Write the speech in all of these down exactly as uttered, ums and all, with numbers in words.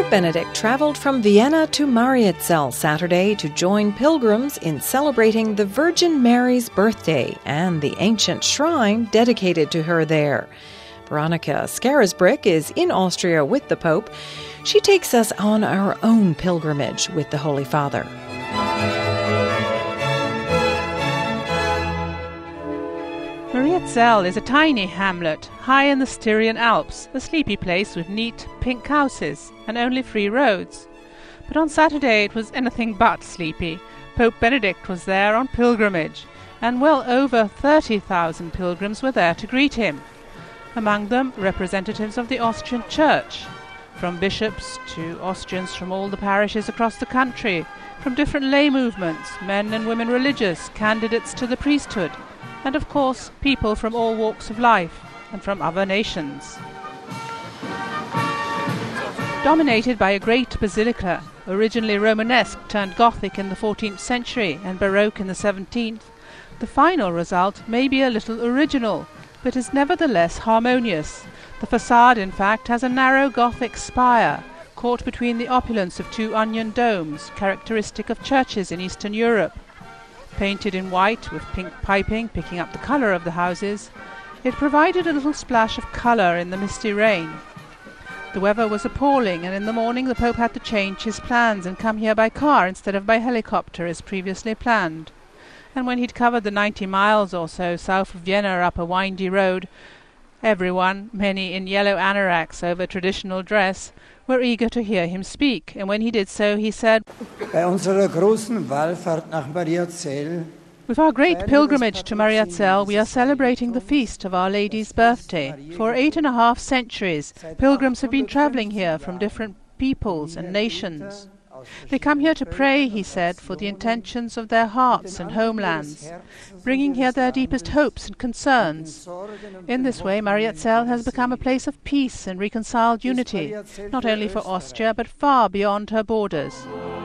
Pope Benedict traveled from Vienna to Mariazell Saturday to join pilgrims in celebrating the Virgin Mary's birthday and the ancient shrine dedicated to her there. Veronica Scarisbrick is in Austria with the Pope. She takes us on our own pilgrimage with the Holy Father. Mariazell is a tiny hamlet high in the Styrian Alps, a sleepy place with neat pink houses and only three roads. But on Saturday it was anything but sleepy. Pope Benedict was there on pilgrimage, and well over thirty thousand pilgrims were there to greet him. Among them representatives of the Austrian Church, from bishops to Austrians from all the parishes across the country, from different lay movements, men and women religious, candidates to the priesthood, and of course people from all walks of life and from other nations. Dominated by a great basilica, originally Romanesque turned Gothic in the fourteenth century and Baroque in the seventeenth, the final result may be a little original, but is nevertheless harmonious. The facade, in fact, has a narrow Gothic spire, caught between the opulence of two onion domes, characteristic of churches in Eastern Europe. Painted in white with pink piping picking up the colour of the houses, it provided a little splash of colour in the misty rain. The weather was appalling, and in the morning the Pope had to change his plans and come here by car instead of by helicopter as previously planned. And when he'd covered the ninety miles or so south of Vienna up a windy road, everyone, many in yellow anoraks over traditional dress, were eager to hear him speak, and when he did so he said, Bei unserer großen Wallfahrt nach Mariazell, with our great pilgrimage to Mariazell, we are celebrating the feast of Our Lady's birthday. For eight and a half centuries, pilgrims have been travelling here from different peoples and nations. They come here to pray, he said, for the intentions of their hearts and homelands, bringing here their deepest hopes and concerns. In this way, Mariazell has become a place of peace and reconciled unity, not only for Austria, but far beyond her borders.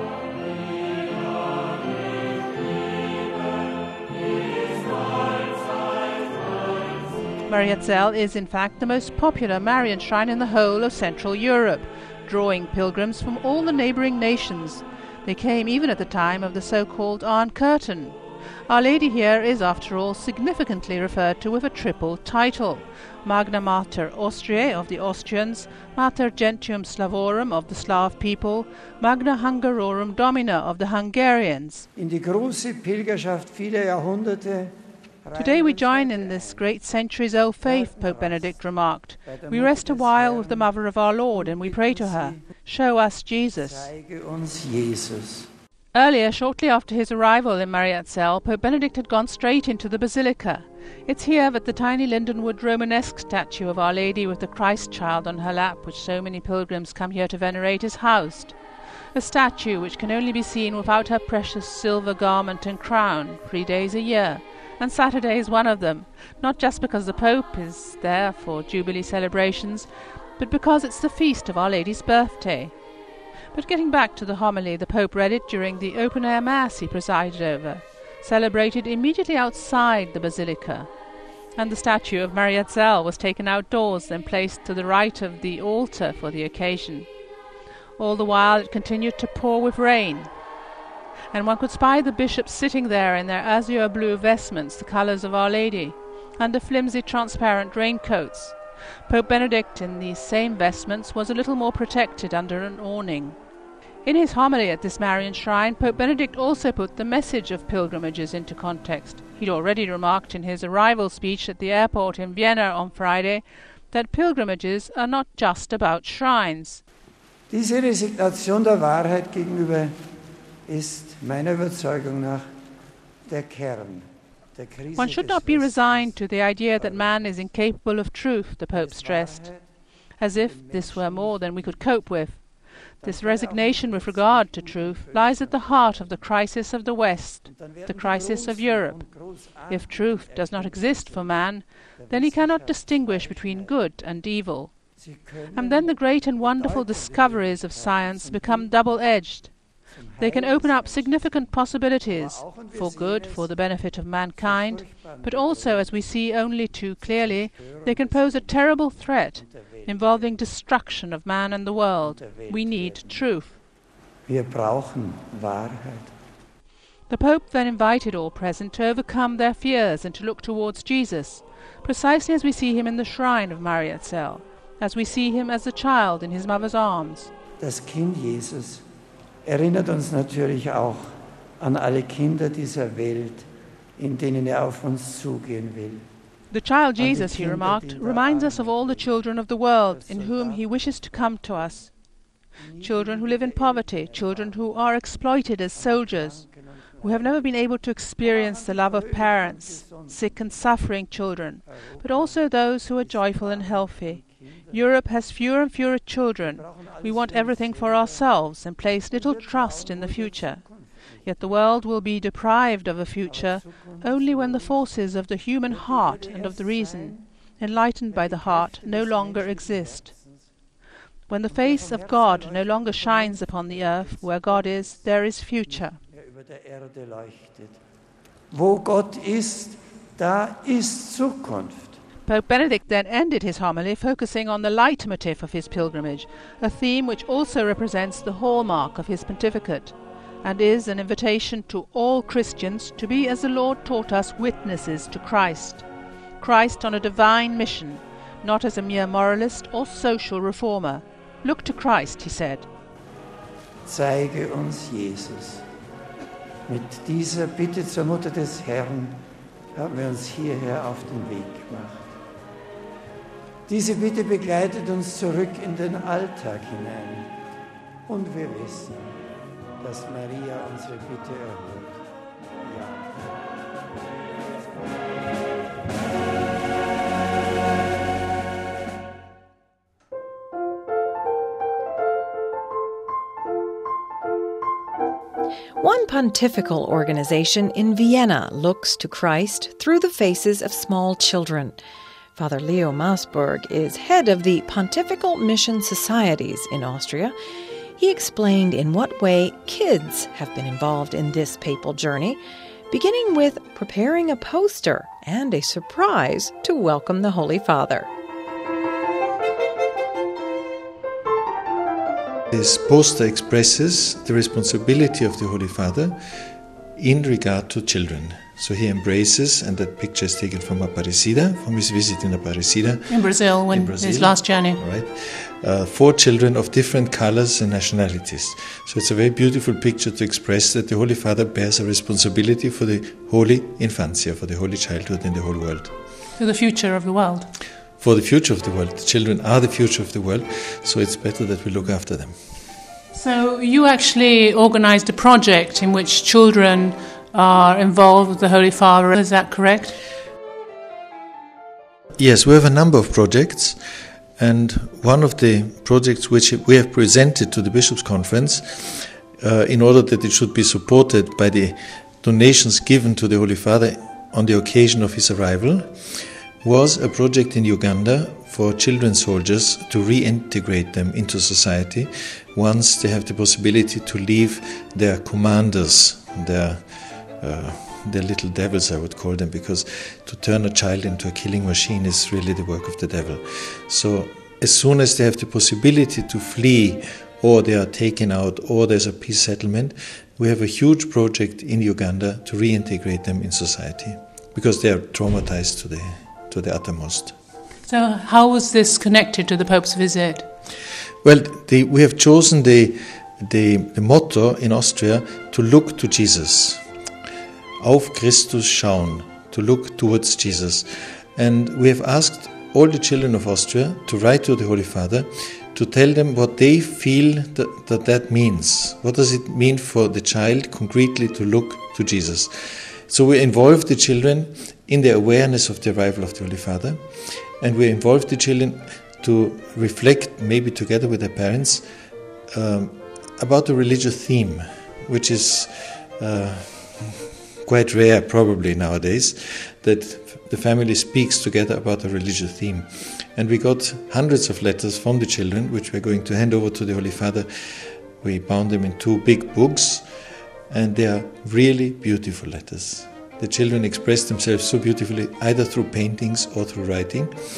Mariazell is, in fact, the most popular Marian shrine in the whole of Central Europe, drawing pilgrims from all the neighbouring nations. They came even at the time of the so-called Iron Curtain. Our Lady here is, after all, significantly referred to with a triple title: Magna Mater Austriae of the Austrians, Mater Gentium Slavorum of the Slav people, Magna Hungarorum Domina of the Hungarians. in die große Pilgerschaft vieler Jahrhunderte. Today we join in this great centuries-old faith, Pope Benedict remarked. We rest a while with the Mother of our Lord and we pray to her, show us Jesus. Zeige uns Jesus. Earlier, shortly after his arrival in Mariazell, Pope Benedict had gone straight into the basilica. It's here that the tiny Lindenwood Romanesque statue of Our Lady with the Christ child on her lap, which so many pilgrims come here to venerate, is housed. A statue which can only be seen without her precious silver garment and crown, three days a year. And Saturday is one of them, not just because the Pope is there for Jubilee celebrations, but because it's the feast of Our Lady's birthday. But getting back to the homily, the Pope read it during the open-air Mass he presided over, celebrated immediately outside the basilica. And the statue of Mariazell was taken outdoors and placed to the right of the altar for the occasion. All the while it continued to pour with rain, and one could spy the bishops sitting there in their azure blue vestments, the colours of Our Lady, under flimsy transparent raincoats. Pope Benedict, in these same vestments, was a little more protected under an awning. In his homily at this Marian shrine, Pope Benedict also put the message of pilgrimages into context. He'd already remarked in his arrival speech at the airport in Vienna on Friday that pilgrimages are not just about shrines. Diese Resignation der Wahrheit gegenüber ist meiner Überzeugung nach der Kern der Krise. One should not be resigned to the idea that man is incapable of truth, the Pope stressed, as if this were more than we could cope with. This resignation with regard to truth lies at the heart of the crisis of the West, the crisis of Europe. If truth does not exist for man, then he cannot distinguish between good and evil. And then the great and wonderful discoveries of science become double-edged. They can open up significant possibilities for good, for the benefit of mankind, but also, as we see only too clearly, they can pose a terrible threat involving destruction of man and the world. We need truth. Wir brauchen Wahrheit. The Pope then invited all present to overcome their fears and to look towards Jesus, precisely as we see him in the shrine of Mariazell, as we see him as a child in his mother's arms. Das Kind Jesus erinnert uns natürlich auch an alle Kinder dieser Welt, in denen er auf uns zugehen will. The child Jesus, he remarked, reminds us of all the children of the world in whom he wishes to come to us. Children who live in poverty, children who are exploited as soldiers, who have never been able to experience the love of parents, sick and suffering children, but also those who are joyful and healthy. Europe has fewer and fewer children. We want everything for ourselves and place little trust in the future. Yet the world will be deprived of a future only when the forces of the human heart and of the reason, enlightened by the heart, no longer exist. When the face of God no longer shines upon the earth, where God is, there is future. Wo Gott ist, da ist Zukunft. Pope Benedict then ended his homily focusing on the leitmotif of his pilgrimage, a theme which also represents the hallmark of his pontificate, and is an invitation to all Christians to be, as the Lord taught us, witnesses to Christ. Christ on a divine mission, not as a mere moralist or social reformer. Look to Christ, he said. Zeige uns Jesus. Mit dieser Bitte zur Mutter des Herrn haben wir uns hierher auf den Weg gemacht. Diese Bitte begleitet uns zurück in den Alltag hinein. Und wir wissen, dass Maria unsere Bitte erhört. Ja. One pontifical organization in Vienna looks to Christ through the faces of small children. Father Leo Maasburg is head of the Pontifical Mission Societies in Austria. He explained in what way kids have been involved in this papal journey, beginning with preparing a poster and a surprise to welcome the Holy Father. This poster expresses the responsibility of the Holy Father in regard to children. So he embraces, and that picture is taken from Aparecida, from his visit in Aparecida. In Brazil, when in Brazil, his last journey. Right. Uh, four children of different colors and nationalities. So it's a very beautiful picture to express that the Holy Father bears a responsibility for the holy infancia, for the holy childhood in the whole world. For the future of the world. For the future of the world. The children are the future of the world, so it's better that we look after them. So you actually organized a project in which children are involved with the Holy Father, is that correct? Yes, we have a number of projects, and one of the projects which we have presented to the Bishops' Conference uh, in order that it should be supported by the donations given to the Holy Father on the occasion of his arrival was a project in Uganda for children soldiers to reintegrate them into society once they have the possibility to leave their commanders, their uh, their little devils, I would call them, because to turn a child into a killing machine is really the work of the devil. So as soon as they have the possibility to flee, or they are taken out, or there's a peace settlement, we have a huge project in Uganda to reintegrate them in society, because they are traumatized to the to the uttermost. So how was this connected to the Pope's visit? Well, the, we have chosen the, the the motto in Austria to look to Jesus. Auf Christus schauen, to look towards Jesus. And we have asked all the children of Austria to write to the Holy Father to tell them what they feel that that, that means. What does it mean for the child concretely to look to Jesus? So we involved the children in the awareness of the arrival of the Holy Father, and we involved the children to reflect, maybe together with their parents, um, about the religious theme, which is uh, quite rare probably nowadays, that the family speaks together about a religious theme. And we got hundreds of letters from the children, which we're going to hand over to the Holy Father. We bound them in two big books, and they are really beautiful letters. The children express themselves so beautifully, either through paintings or through writing.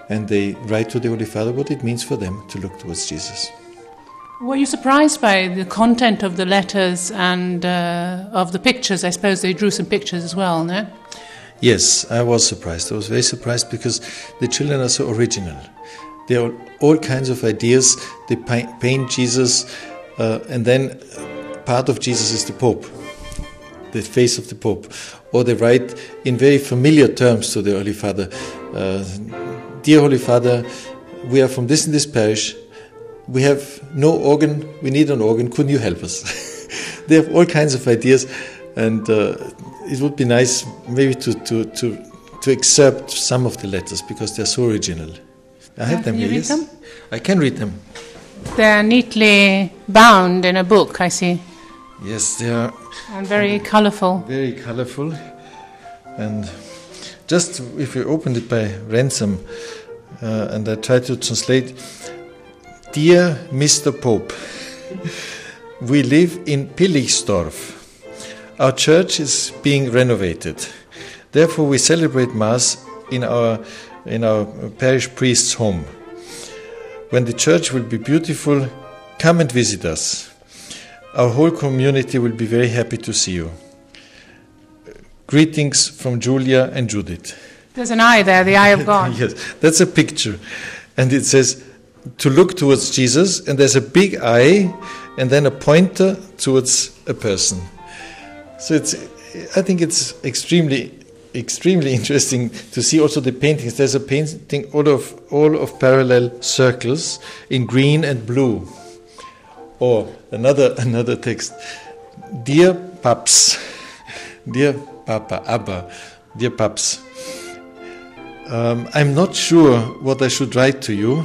and they write to the Holy Father what it means for them to look towards Jesus. Were you surprised by the content of the letters and uh, of the pictures? I suppose they drew some pictures as well, no? Yes, I was surprised. I was very surprised because the children are so original. There are all kinds of ideas. They paint Jesus, uh, and then part of Jesus is the Pope, the face of the Pope. Or they write in very familiar terms to the Holy Father, uh, Dear Holy Father, we are from this and this parish. We have no organ, we need an organ, couldn't you help us? They have all kinds of ideas, and uh, it would be nice maybe to, to, to, to excerpt some of the letters because they're so original. I have Uh, them can you here, read yes. them? I can read them. They're neatly bound in a book, I see, Yes, they are and very colourful. very colorful. And just if we opened it by Ransom, uh, and I try to translate, Dear Mister Pope, we live in Pillichtsdorf. Our church is being renovated. Therefore, we celebrate Mass in our in our parish priest's home. When the church will be beautiful, come and visit us. Our whole community will be very happy to see you. Greetings from Julia and Judith. There's an eye there, the eye of God. Yes, that's a picture. And it says to look towards Jesus, and there's a big eye, and then a pointer towards a person. So it's, I think it's extremely, extremely interesting to see also the paintings. There's a painting all of all of parallel circles in green and blue. Or another another text. Dear Paps, dear Papa, Abba, dear Paps, um, I'm not sure what I should write to you,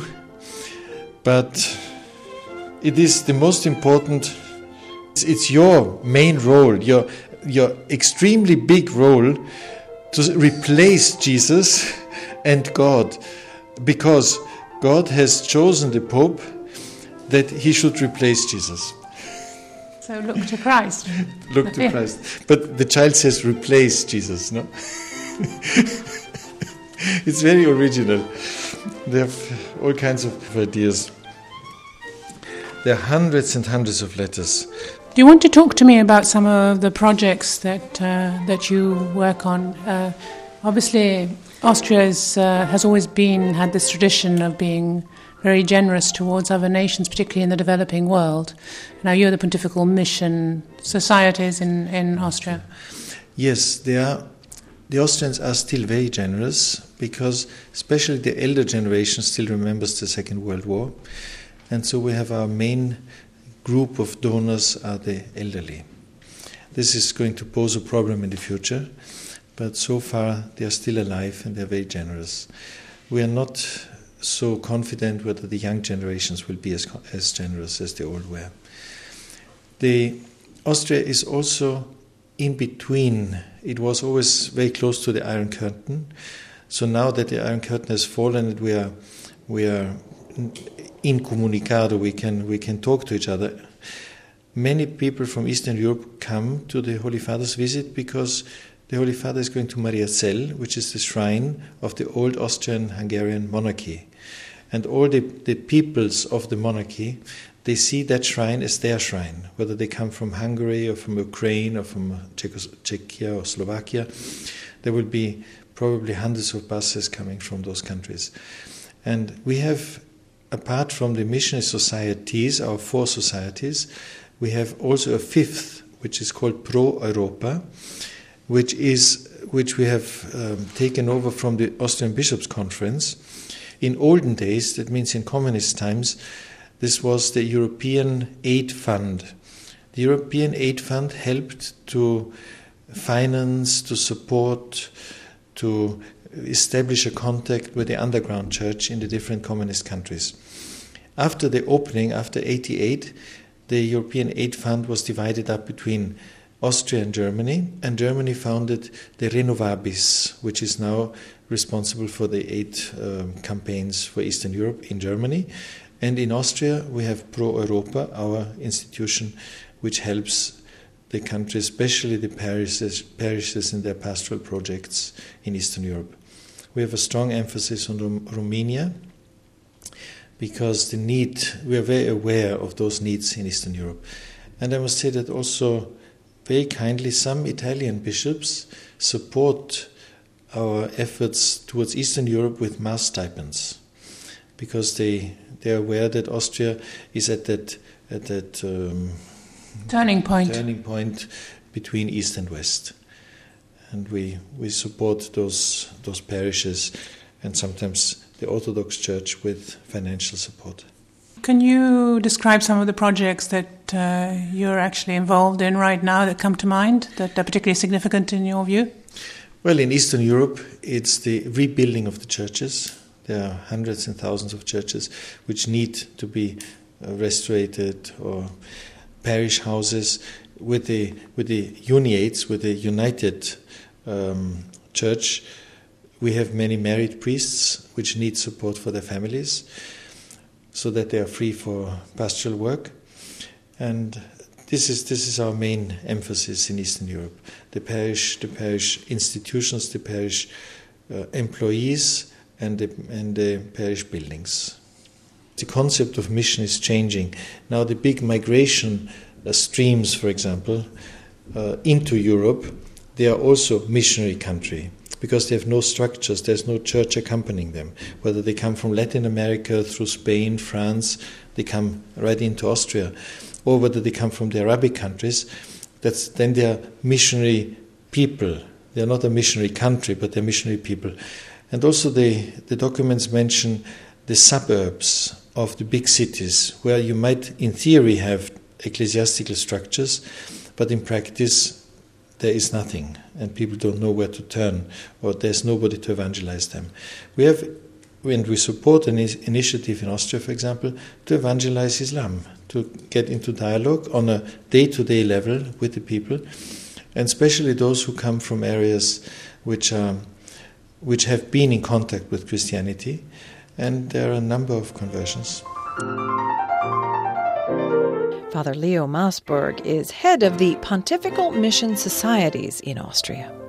but it is the most important. It's, it's your main role, your your extremely big role to replace Jesus and God, because God has chosen the Pope that he should replace Jesus. So look to Christ. Look to Christ. But the child says replace Jesus, no? It's very original. They have all kinds of ideas. There are hundreds and hundreds of letters. Do you want to talk to me about some of the projects that uh, that you work on? Uh, obviously, Austria is, uh, has always been had this tradition of being very generous towards other nations, particularly in the developing world. Now, you're the Pontifical Mission Societies in, in Austria. Yes, they are. The Austrians are still very generous because especially the elder generation still remembers the Second World War. And so we have our main group of donors are the elderly. This is going to pose a problem in the future, but so far they are still alive and they are very generous. We are not so confident whether the young generations will be as, as generous as the old were. The Austria is also in between. It was always very close to the Iron Curtain. So now that the Iron Curtain has fallen and we are we are incommunicado, we can we can talk to each other. Many people from Eastern Europe come to the Holy Father's visit because the Holy Father is going to Mariazell, which is the shrine of the old Austrian-Hungarian monarchy. And all the, the peoples of the monarchy, they see that shrine as their shrine, whether they come from Hungary or from Ukraine or from Czechia or Slovakia. There will be probably hundreds of buses coming from those countries. And we have, apart from the missionary societies, our four societies, we have also a fifth, which is called Pro Europa, which is which we have um, taken over from the Austrian Bishops' Conference. In olden days, that means in communist times, this was the European Aid Fund. The European Aid Fund helped to finance, to support, to establish a contact with the underground church in the different communist countries. After the opening, after eighty-eight, the European Aid Fund was divided up between Austria and Germany, and Germany founded the Renovabis, which is now responsible for the aid um, campaigns for Eastern Europe in Germany. And in Austria, we have Pro Europa, our institution, which helps the country, especially the parishes, parishes in their pastoral projects in Eastern Europe. We have a strong emphasis on Rom- Romania because the need, we are very aware of those needs in Eastern Europe. And I must say that also very kindly some Italian bishops support our efforts towards Eastern Europe with mass stipends, because they they are aware that Austria is at that at that um, turning point turning point between East and West, and we we support those those parishes and sometimes the Orthodox Church with financial support. Can you describe some of the projects that uh, you're actually involved in right now that come to mind, that are particularly significant in your view? Well, in Eastern Europe, it's the rebuilding of the churches. There are hundreds and thousands of churches which need to be uh, restored, or parish houses with the with the uniates, with the united um, church. We have many married priests which need support for their families, so that they are free for pastoral work. And this is this is our main emphasis in Eastern Europe. The parish, the parish institutions, the parish uh, employees, and the, and the parish buildings. The concept of mission is changing. Now the big migration uh, streams, for example, uh, into Europe, they are also missionary country, because they have no structures, there's no church accompanying them. Whether they come from Latin America, through Spain, France, they come right into Austria, or whether they come from the Arabic countries, that's then they are missionary people. They are not a missionary country, but they're missionary people. And also the, the documents mention the suburbs of the big cities, where you might, in theory, have ecclesiastical structures, but in practice there is nothing, and people don't know where to turn, or there's nobody to evangelize them. We have, and we support an initiative in Austria, for example, to evangelize Islam, to get into dialogue on a day-to-day level with the people, and especially those who come from areas which are, which have been in contact with Christianity, and there are a number of conversions. Father Leo Maasburg is head of the Pontifical Mission Societies in Austria.